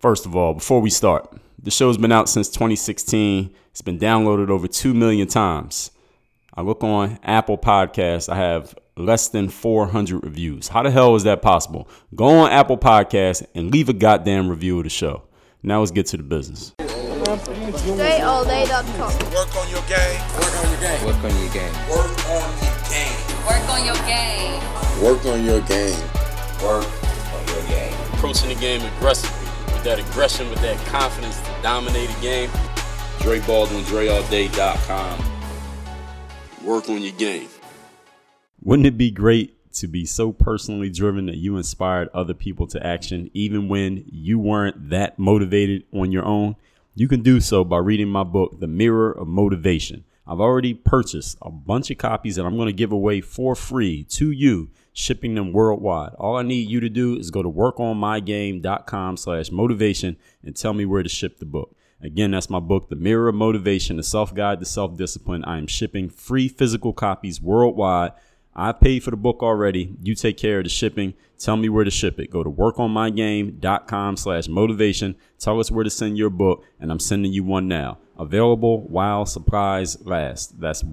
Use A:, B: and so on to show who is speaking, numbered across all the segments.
A: First of all, before we start, the show's been out since 2016. It's been downloaded over 2 million times. I look on Apple Podcasts. I have less than 400 reviews. How the hell is that possible? Go on Apple Podcasts and leave a goddamn review of the show. Now let's get to the business.
B: DreAllDay.com.
C: Work on your game.
D: Work on your game.
C: Work on your game.
D: Work on your game.
E: Work on your game.
C: Work on your game.
D: Work on your game.
A: Approaching the game aggressively, with that aggression, with that confidence to dominate a game. Dre Baldwin, DreAllDay.com. Work on your game. Wouldn't it be great to be so personally driven that you inspired other people to action, even when you weren't that motivated on your own? You can do so by reading my book, The Mirror of Motivation. I've already purchased a bunch of copies that I'm going to give away for free to you, shipping them worldwide. All I need you to do is go to workonmygame.com/motivation and tell me where to ship the book. Again, that's my book, The Mirror of Motivation, a self-guide to self-discipline. I am shipping free physical copies worldwide. I paid for the book already. You take care of the shipping. Tell me where to ship it. Go to workonmygame.com/motivation. Tell us where to send your book, and I'm sending you one now. Available while supplies last. That's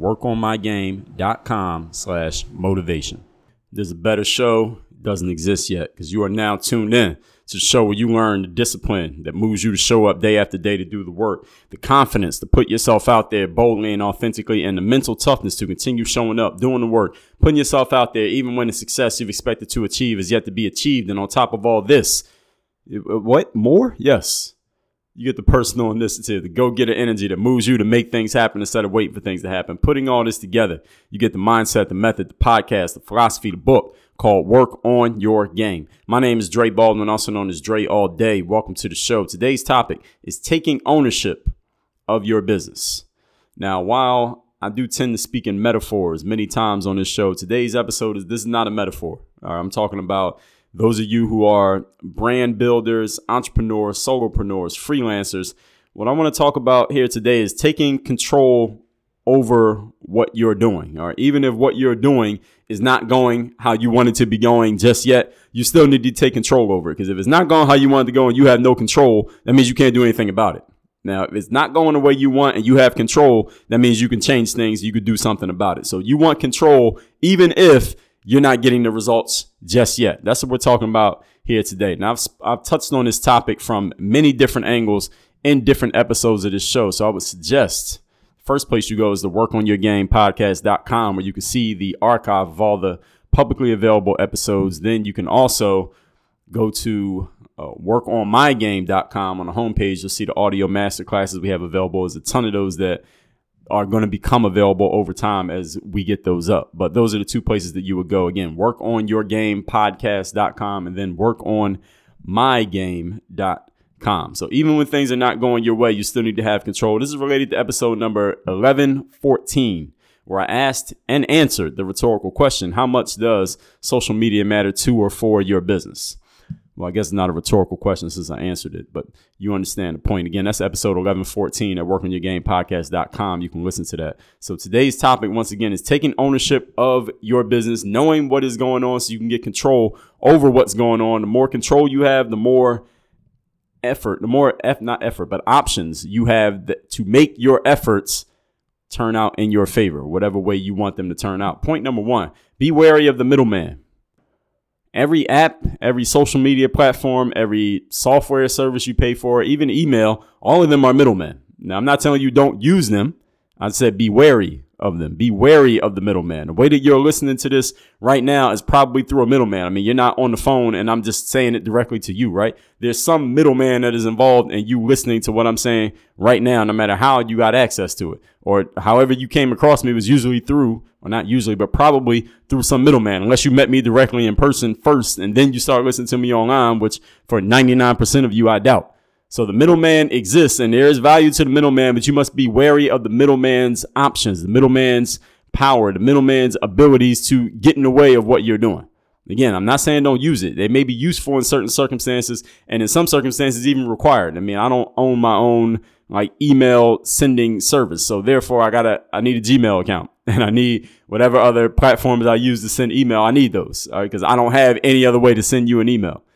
A: workonmygame.com/motivation. There's a better show. It doesn't exist yet because you are now tuned in to the show where you learn the discipline that moves you to show up day after day to do the work, the confidence to put yourself out there boldly and authentically, and the mental toughness to continue showing up, doing the work, putting yourself out there even when the success you've expected to achieve is yet to be achieved. And on top of all this, what more? Yes. You get the personal initiative, the go-getter energy that moves you to make things happen instead of waiting for things to happen. Putting all this together, you get the mindset, the method, the podcast, the philosophy, the book called Work on Your Game. My name is Dre Baldwin, also known as Dre All Day. Welcome to the show. Today's topic is taking ownership of your business. Now, while I do tend to speak in metaphors many times on this show, today's episode this is not a metaphor. I'm talking about those of you who are brand builders, entrepreneurs, solopreneurs, freelancers. What I want to talk about here today is taking control over what you're doing. All right. Even if what you're doing is not going how you want it to be going just yet, you still need to take control over it. Because if it's not going how you want it to go and you have no control, that means you can't do anything about it. Now, if it's not going the way you want and you have control, that means you can change things. You could do something about it. So you want control, even if you're not getting the results just yet. That's what we're talking about here today. Now, I've touched on this topic from many different angles in different episodes of this show. So I would suggest first place you go is the workonyourgamepodcast.com, where you can see the archive of all the publicly available episodes. Then you can also go to workonmygame.com. On the homepage, you'll see the audio masterclasses we have available. There's a ton of those that are going to become available over time as we get those up. But those are the two places that you would go. Again, workonyourgamepodcast.com and then workonmygame.com. So even when things are not going your way, you still need to have control. This is related to episode number 1114, where I asked and answered the rhetorical question, how much does social media matter to or for your business? Well, I guess it's not a rhetorical question since I answered it, but you understand the point. Again, that's episode 1114 at workonyourgamepodcast.com. You can listen to that. So today's topic, once again, is taking ownership of your business, knowing what is going on so you can get control over what's going on. The more control you have, the more options you have to make your efforts turn out in your favor, whatever way you want them to turn out. Point number one, be wary of the middleman. Every app, every social media platform, every software service you pay for, even email, all of them are middlemen. Now, I'm not telling you don't use them. I said be wary of them. Be wary of the middleman. The way that you're listening to this right now is probably through a middleman. I mean, you're not on the phone and I'm just saying it directly to you, right? There's some middleman that is involved in you listening to what I'm saying right now, no matter how you got access to it or however you came across me was usually through, or not usually, but probably through some middleman, unless you met me directly in person first and then you start listening to me online, which for 99% of you, I doubt. So the middleman exists and there is value to the middleman, but you must be wary of the middleman's options, the middleman's power, the middleman's abilities to get in the way of what you're doing. Again, I'm not saying don't use it. They may be useful in certain circumstances and in some circumstances even required. I mean, I don't own my own like email sending service. So therefore I need a Gmail account and I need whatever other platforms I use to send email. I need those because I don't have any other way to send you an email.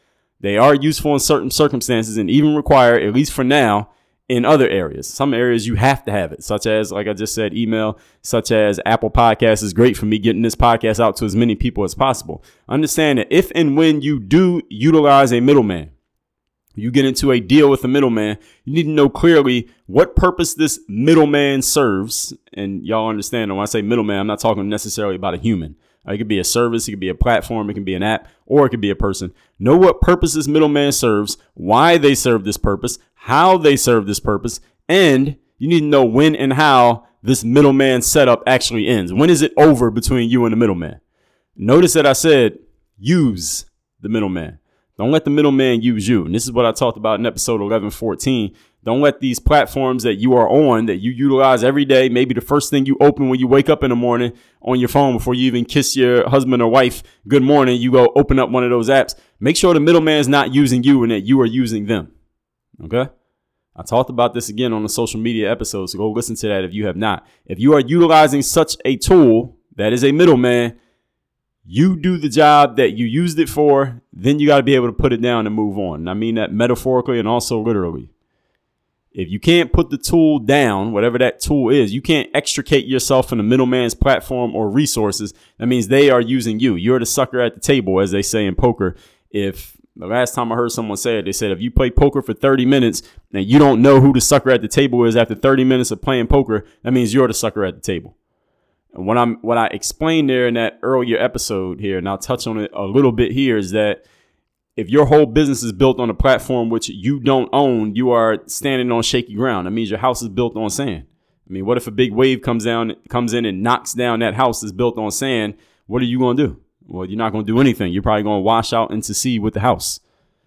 A: They are useful in certain circumstances and even required, at least for now, in other areas. Some areas you have to have it, such as, like I just said, email, such as Apple Podcasts is great for me getting this podcast out to as many people as possible. Understand that if and when you do utilize a middleman, you get into a deal with a middleman, you need to know clearly what purpose this middleman serves. And y'all understand when I say middleman, I'm not talking necessarily about a human. It could be a service, it could be a platform, it can be an app, or it could be a person. Know what purpose this middleman serves, why they serve this purpose, how they serve this purpose, and you need to know when and how this middleman setup actually ends. When is it over between you and the middleman? Notice that I said use the middleman. Don't let the middleman use you. And this is what I talked about in episode 1114. Don't let these platforms that you are on, that you utilize every day, maybe the first thing you open when you wake up in the morning on your phone before you even kiss your husband or wife good morning, you go open up one of those apps. Make sure the middleman is not using you and that you are using them. Okay? I talked about this again on the social media episode, so go listen to that if you have not. If you are utilizing such a tool that is a middleman, you do the job that you used it for, then you got to be able to put it down and move on. And I mean that metaphorically and also literally. If you can't put the tool down, whatever that tool is, you can't extricate yourself from the middleman's platform or resources. That means they are using you. You're the sucker at the table, as they say in poker. If the last time I heard someone say it, they said, if you play poker for 30 minutes and you don't know who the sucker at the table is after 30 minutes of playing poker, that means you're the sucker at the table. And what I explained there in that earlier episode here, and I'll touch on it a little bit here, is that if your whole business is built on a platform which you don't own, you are standing on shaky ground. That means your house is built on sand. I mean, what if a big wave comes in and knocks down that house that's built on sand? What are you going to do? Well, you're not going to do anything. You're probably going to wash out into sea with the house.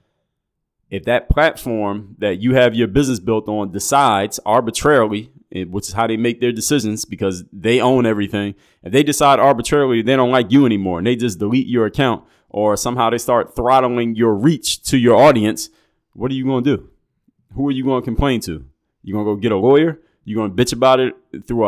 A: If that platform that you have your business built on decides arbitrarily, which is how they make their decisions because they own everything. If they decide arbitrarily they don't like you anymore and they just delete your account or somehow they start throttling your reach to your audience, what are you going to do? Who are you going to complain to? You going to go get a lawyer? You going to bitch about it through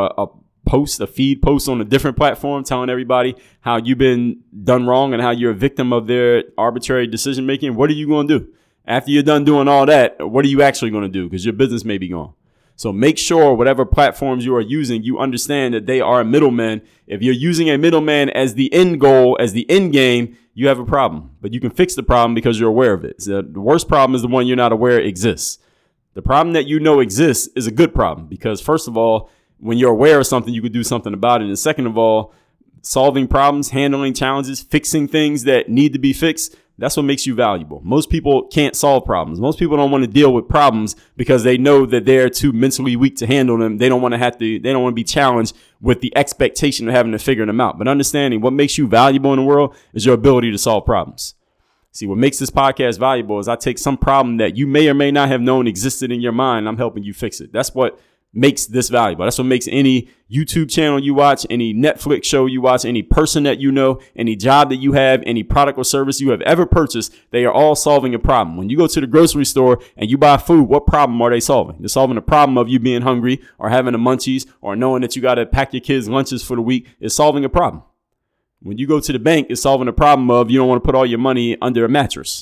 A: a feed post on a different platform telling everybody how you've been done wrong and how you're a victim of their arbitrary decision making? What are you going to do? After you're done doing all that, what are you actually going to do? Because your business may be gone. So make sure whatever platforms you are using, you understand that they are a middleman. If you're using a middleman as the end goal, as the end game, you have a problem. But you can fix the problem because you're aware of it. So the worst problem is the one you're not aware exists. The problem that you know exists is a good problem because, first of all, when you're aware of something, you could do something about it. And second of all, solving problems, handling challenges, fixing things that need to be fixed, that's what makes you valuable. Most people can't solve problems. Most people don't want to deal with problems because they know that they're too mentally weak to handle them. They don't want to be challenged with the expectation of having to figure them out. But understanding what makes you valuable in the world is your ability to solve problems. See, what makes this podcast valuable is I take some problem that you may or may not have known existed in your mind. I'm helping you fix it. That's what makes this valuable. That's what makes any YouTube channel you watch, any Netflix show you watch, any person that you know, any job that you have, any product or service you have ever purchased, they are all solving a problem. When you go to the grocery store and you buy food, what problem are they solving? They're solving the problem of you being hungry or having the munchies or knowing that you got to pack your kids' lunches for the week. It's solving a problem. When you go to the bank, it's solving the problem of you don't want to put all your money under a mattress.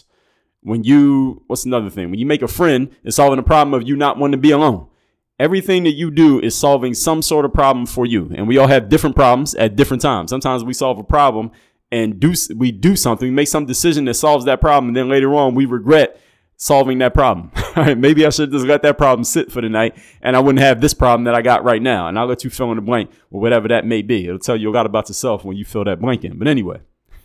A: What's another thing? When you make a friend, it's solving the problem of you not wanting to be alone. Everything that you do is solving some sort of problem for you. And we all have different problems at different times. Sometimes we solve a problem and we do something, we make some decision that solves that problem. And then later on, we regret solving that problem. All right, maybe I should just let that problem sit for the night and I wouldn't have this problem that I got right now. And I'll let you fill in the blank or whatever that may be. It'll tell you a lot about yourself when you fill that blank in. But anyway,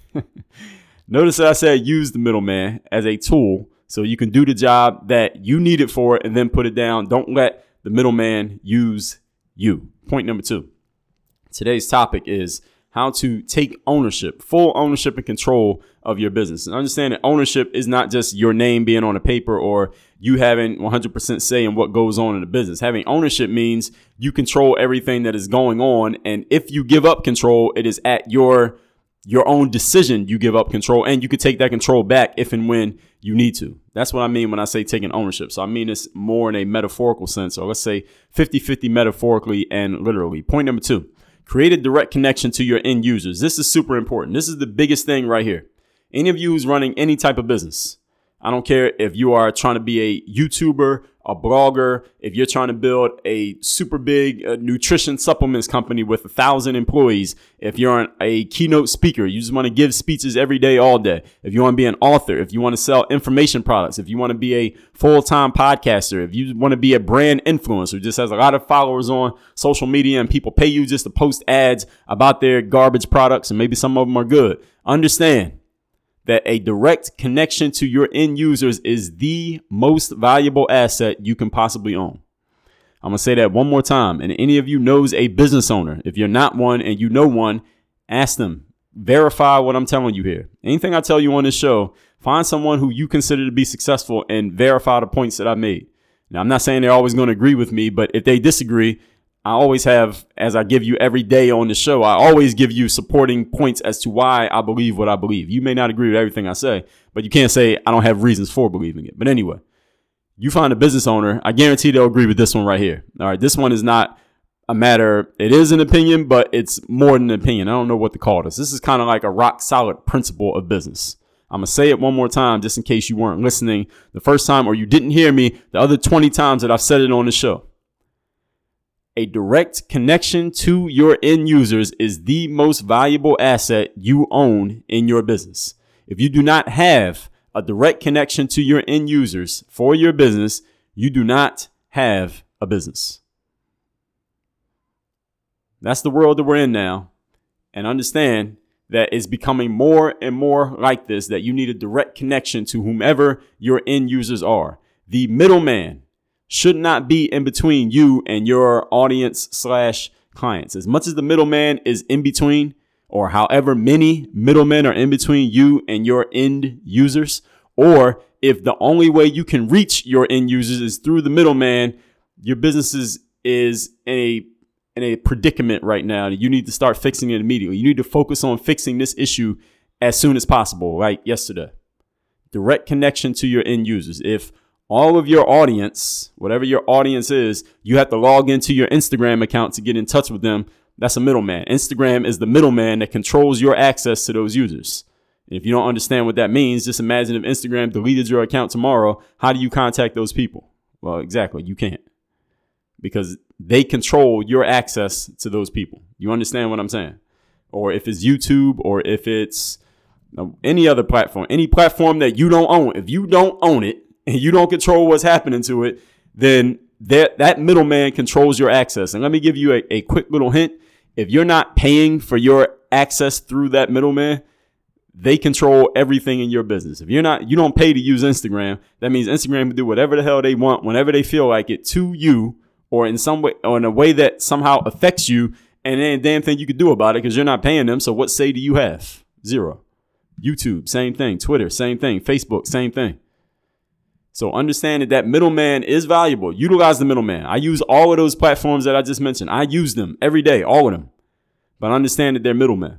A: notice that I said use the middleman as a tool so you can do the job that you need it for and then put it down. Don't let the middleman use you. Point number 2. Today's topic is how to take ownership, full ownership and control of your business. And understand that ownership is not just your name being on a paper or you having 100% say in what goes on in the business. Having ownership means you control everything that is going on. And if you give up control, it is at your own decision. You give up control and you can take that control back if and when you need to. That's what I mean when I say taking ownership. So I mean this more in a metaphorical sense. So let's say 50-50 metaphorically and literally. Point number 2, create a direct connection to your end users. This is super important. This is the biggest thing right here. Any of you who's running any type of business, I don't care if you are trying to be a YouTuber, a blogger, if you're trying to build a super big nutrition supplements company with 1,000 employees, if you're a keynote speaker, you just want to give speeches every day, all day. If you want to be an author, if you want to sell information products, if you want to be a full-time podcaster, if you want to be a brand influencer who just has a lot of followers on social media and people pay you just to post ads about their garbage products, and maybe some of them are good. Understand that a direct connection to your end users is the most valuable asset you can possibly own. I'm going to say that one more time. And any of you knows a business owner, if you're not one and you know one, ask them, verify what I'm telling you here. Anything I tell you on this show, find someone who you consider to be successful and verify the points that I made. Now, I'm not saying they're always going to agree with me, but if they disagree, I always have, as I give you every day on the show, I always give you supporting points as to why I believe what I believe. You may not agree with everything I say, but you can't say I don't have reasons for believing it. But anyway, you find a business owner, I guarantee they'll agree with this one right here. All right, this one is not a matter, it is an opinion, but it's more than an opinion. I don't know what to call this. This is kind of like a rock solid principle of business. I'm going to say it one more time just in case you weren't listening the first time or you didn't hear me the other 20 times that I've said it on the show. A direct connection to your end users is the most valuable asset you own in your business. If you do not have a direct connection to your end users for your business, you do not have a business. That's the world that we're in now. And understand that it's becoming more and more like this, that you need a direct connection to whomever your end users are. The middleman should not be in between you and your audience / clients. As much as the middleman is in between, or however many middlemen are in between you and your end users, or if the only way you can reach your end users is through the middleman, your business is in a predicament right now. You need to start fixing it immediately. You need to focus on fixing this issue as soon as possible, like yesterday. Direct connection to your end users. If all of your audience, whatever your audience is, you have to log into your Instagram account to get in touch with them. That's a middleman. Instagram is the middleman that controls your access to those users. And if you don't understand what that means, just imagine if Instagram deleted your account tomorrow. How do you contact those people? Well, exactly. You can't, because they control your access to those people. You understand what I'm saying? Or if it's YouTube, or if it's any other platform, any platform that you don't own, if you don't own it, and you don't control what's happening to it, then that middleman controls your access. And let me give you a quick little hint. If you're not paying for your access through that middleman, they control everything in your business. If you don't pay to use Instagram, that means Instagram can do whatever the hell they want, whenever they feel like it, to you, or in some way, or in a way that somehow affects you, and there ain't a damn thing you can do about it because you're not paying them. So what say do you have? Zero. YouTube, same thing. Twitter, same thing. Facebook, same thing. So understand that middleman is valuable. Utilize the middleman. I use all of those platforms that I just mentioned. I use them every day, all of them. But understand that they're middlemen.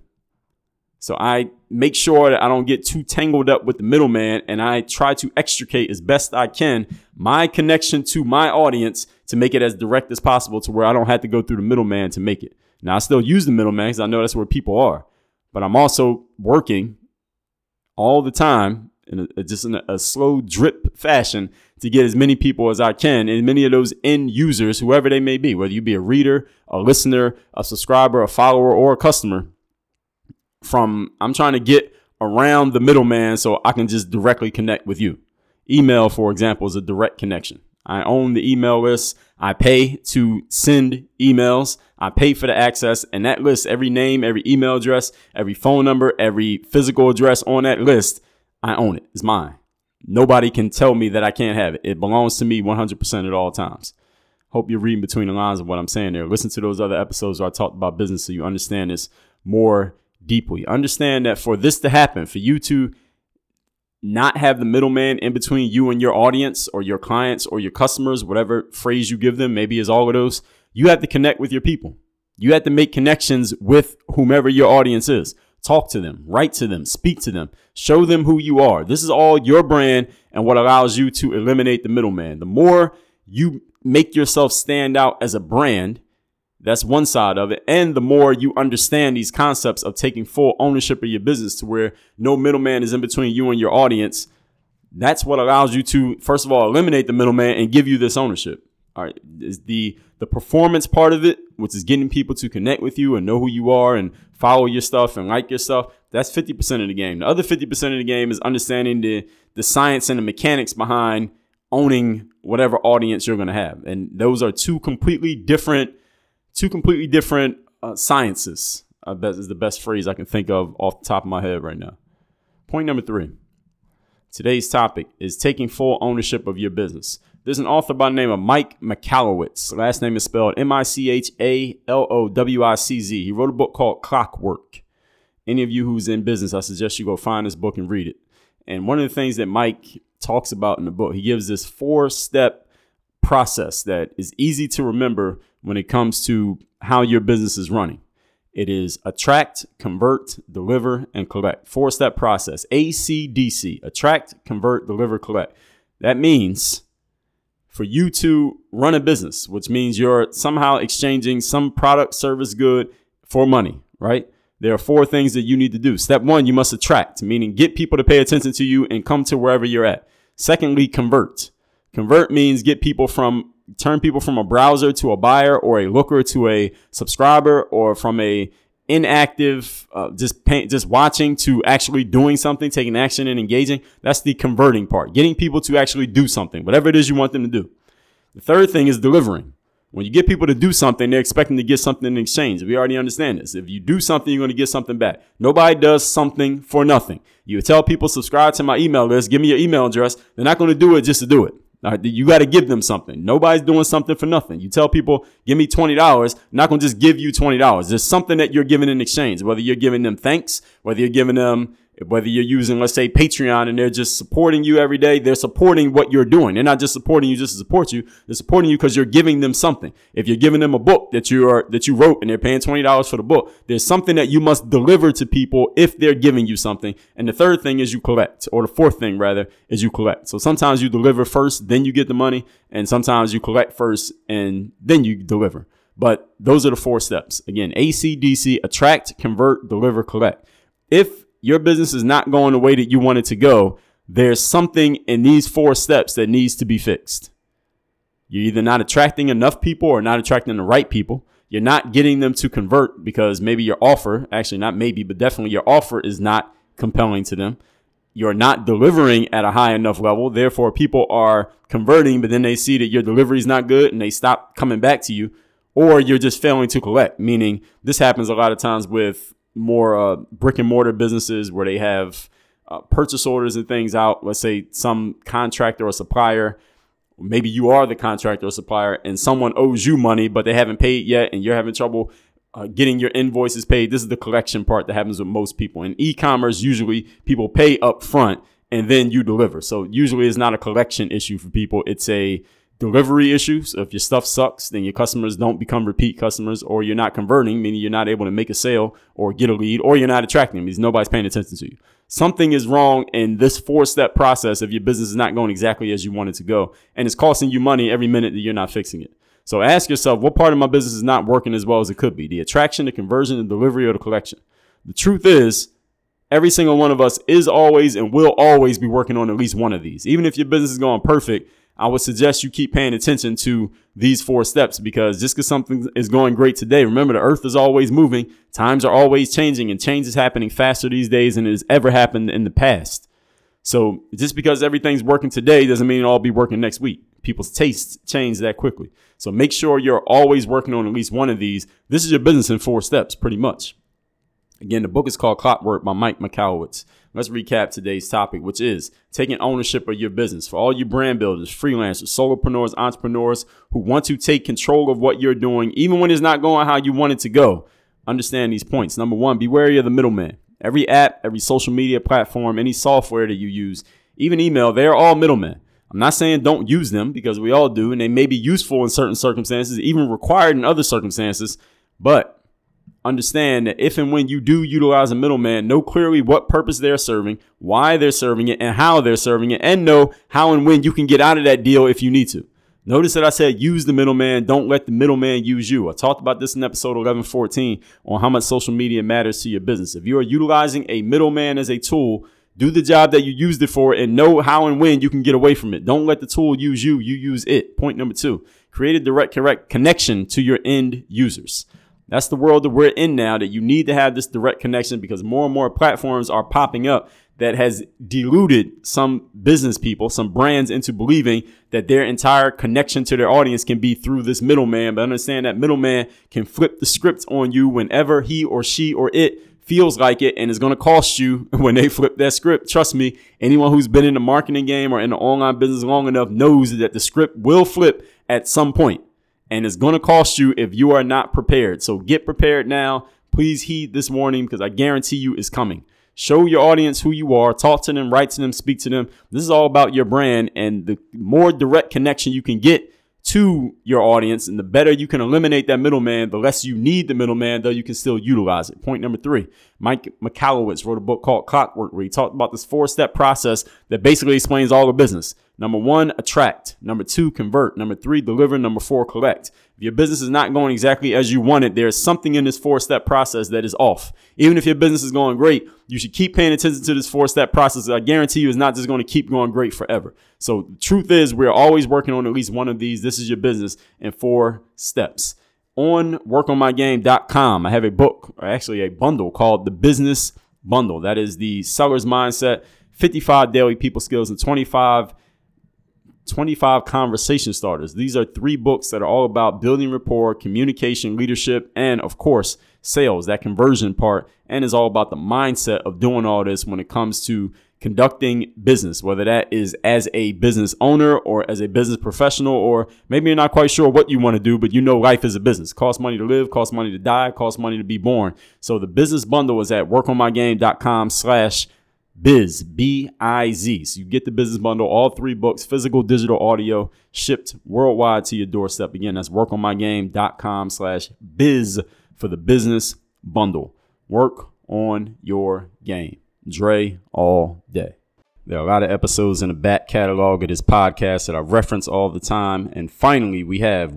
A: So I make sure that I don't get too tangled up with the middleman, and I try to extricate as best I can my connection to my audience to make it as direct as possible to where I don't have to go through the middleman to make it. Now, I still use the middleman because I know that's where people are. But I'm also working all the time in a slow drip fashion to get as many people as I can, and many of those end users, whoever they may be, whether you be a reader, a listener, a subscriber, a follower, or a customer, I'm trying to get around the middleman so I can just directly connect with you. Email, for example, is a direct connection. I own the email list. I pay to send emails. I pay for the access, and that list, every name, every email address, every phone number, every physical address on that list, I own it. It's mine. Nobody can tell me that I can't have it. It belongs to me 100% at all times. Hope you're reading between the lines of what I'm saying there. Listen to those other episodes where I talked about business so you understand this more deeply. Understand that for this to happen, for you to not have the middleman in between you and your audience or your clients or your customers, whatever phrase you give them, maybe is all of those, you have to connect with your people. You have to make connections with whomever your audience is. Talk to them, write to them, speak to them, show them who you are. This is all your brand and what allows you to eliminate the middleman. The more you make yourself stand out as a brand, that's one side of it. And the more you understand these concepts of taking full ownership of your business to where no middleman is in between you and your audience, That's what allows you to, first of all, eliminate the middleman and give you this ownership. All right. Is the performance part of it, which is getting people to connect with you and know who you are and follow your stuff and like your stuff. That's 50% of the game. The other 50% of the game is understanding the science and the mechanics behind owning whatever audience you're going to have. And those are two completely different sciences. I bet is the best phrase I can think of off the top of my head right now. Point number 3. Today's topic is taking full ownership of your business. There's an author by the name of Mike Michalowicz. Last name is spelled Michalowicz. He wrote a book called Clockwork. Any of you who's in business, I suggest you go find this book and read it. And one of the things that Mike talks about in the book, he gives this 4-step process that is easy to remember when it comes to how your business is running. It is attract, convert, deliver, and collect. 4-step process. ACDC. Attract, convert, deliver, collect. That means for you to run a business, which means you're somehow exchanging some product, service, good for money, right? There are 4 things that you need to do. Step 1, you must attract, meaning get people to pay attention to you and come to wherever you're at. Secondly, convert. Convert means turn people from a browser to a buyer, or a looker to a subscriber, or from a inactive, just watching to actually doing something, taking action and engaging. That's the converting part, getting people to actually do something, whatever it is you want them to do. The third thing is delivering. When you get people to do something, they're expecting to get something in exchange. We already understand this. If you do something, you're going to get something back. Nobody does something for nothing. You tell people, subscribe to my email list, give me your email address. They're not going to do it just to do it. All right, you got to give them something. Nobody's doing something for nothing. You tell people, give me $20. I'm not going to just give you $20. There's something that you're giving in exchange, whether you're giving them thanks, whether you're using, let's say, Patreon, and they're just supporting you every day. They're supporting what you're doing. They're not just supporting you just to support you. They're supporting you because you're giving them something. If you're giving them a book that you wrote and they're paying $20 for the book, there's something that you must deliver to people if they're giving you something. And the third thing is you collect, or the fourth thing rather is you collect. So sometimes you deliver first, then you get the money, and sometimes you collect first and then you deliver. But those are the 4 steps. Again, ACDC: attract, convert, deliver, collect. If your business is not going the way that you want it to go, there's something in these 4 steps that needs to be fixed. You're either not attracting enough people or not attracting the right people. You're not getting them to convert because maybe your offer, actually not maybe, but definitely your offer is not compelling to them. You're not delivering at a high enough level. Therefore, people are converting, but then they see that your delivery is not good and they stop coming back to you. Or you're just failing to collect, meaning this happens a lot of times with more brick and mortar businesses where they have purchase orders and things out. Let's say some contractor or supplier, maybe you are the contractor or supplier, and someone owes you money, but they haven't paid yet, and you're having trouble getting your invoices paid. This is the collection part that happens with most people. In e-commerce, usually people pay up front and then you deliver. So usually it's not a collection issue for people. It's a delivery issue. So if your stuff sucks, then your customers don't become repeat customers, or you're not converting, meaning you're not able to make a sale or get a lead, or you're not attracting them because nobody's paying attention to you. Something is wrong in this 4-step process if your business is not going exactly as you want it to go, and it's costing you money every minute that you're not fixing it. So ask yourself, what part of my business is not working as well as it could be? The attraction, the conversion, the delivery, or the collection? The truth is, every single one of us is always and will always be working on at least one of these. Even if your business is going perfect, I would suggest you keep paying attention to these 4 steps, because just because something is going great today, remember the earth is always moving. Times are always changing, and change is happening faster these days than it has ever happened in the past. So just because everything's working today doesn't mean it'll all be working next week. People's tastes change that quickly. So make sure you're always working on at least one of these. This is your business in 4 steps, pretty much. Again, the book is called Clockwork by Mike Michalowicz. Let's recap today's topic, which is taking ownership of your business. For all you brand builders, freelancers, solopreneurs, entrepreneurs who want to take control of what you're doing, even when it's not going how you want it to go, understand these points. Number 1, be wary of the middleman. Every app, every social media platform, any software that you use, even email, they're all middlemen. I'm not saying don't use them, because we all do, and they may be useful in certain circumstances, even required in other circumstances, but understand that if and when you do utilize a middleman, know clearly what purpose they're serving, why they're serving it, and how they're serving it, and know how and when you can get out of that deal if you need to. Notice that I said use the middleman. Don't let the middleman use you. I talked about this in episode 1114 on how much social media matters to your business. If you are utilizing a middleman as a tool, Do the job that you used it for and know how and when you can get away from it. Don't let the tool use you. You use it. Point number 2, create a direct connection to your end users. That's the world that we're in now, that you need to have this direct connection, because more and more platforms are popping up that has deluded some business people, some brands, into believing that their entire connection to their audience can be through this middleman. But understand that middleman can flip the script on you whenever he or she or it feels like it, and it's going to cost you when they flip that script. Trust me, anyone who's been in the marketing game or in the online business long enough knows that the script will flip at some point, and it's going to cost you if you are not prepared. So get prepared now. Please heed this warning, because I guarantee you it's coming. Show your audience who you are. Talk to them, write to them, speak to them. This is all about your brand, and the more direct connection you can get to your audience, and the better you can eliminate that middleman, the less you need the middleman, though you can still utilize it. Point number 3, Mike Michalowicz wrote a book called Clockwork, where he talked about this 4-step process that basically explains all the business. Number 1, attract. Number 2, convert. Number 3, deliver. Number 4, collect. If your business is not going exactly as you want it, there's something in this 4-step process that is off. Even if your business is going great, you should keep paying attention to this 4-step process. I guarantee you it's not just going to keep going great forever. So the truth is, we're always working on at least one of these. This is your business in 4 steps. On workonmygame.com, I have a book, or actually a bundle, called The Business Bundle. That is the seller's mindset, 55 daily people skills, and 25 conversation starters. These are 3 books that are all about building rapport, communication, leadership, and of course, sales, that conversion part, and is all about the mindset of doing all this when it comes to conducting business, whether that is as a business owner or as a business professional, or maybe you're not quite sure what you want to do, but you know life is a business. Costs money to live, costs money to die, costs money to be born. So the business bundle is at workonmygame.com/biz, B-I-Z. So you get the business bundle, all 3 books, physical, digital, audio, shipped worldwide to your doorstep. Again, that's workonmygame.com/biz for the business bundle. Work on your game. Dre all day. There are a lot of episodes in the back catalog of this podcast that I reference all the time. And finally, we have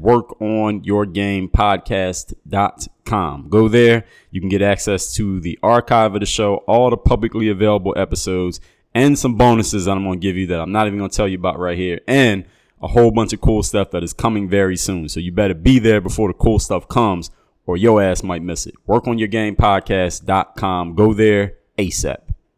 A: workonyourgamepodcast.com. Go there. You can get access to the archive of the show, all the publicly available episodes, and some bonuses that I'm going to give you that I'm not even going to tell you about right here, and a whole bunch of cool stuff that is coming very soon. So you better be there before the cool stuff comes, or your ass might miss it. Workonyourgamepodcast.com. Go there ASAP.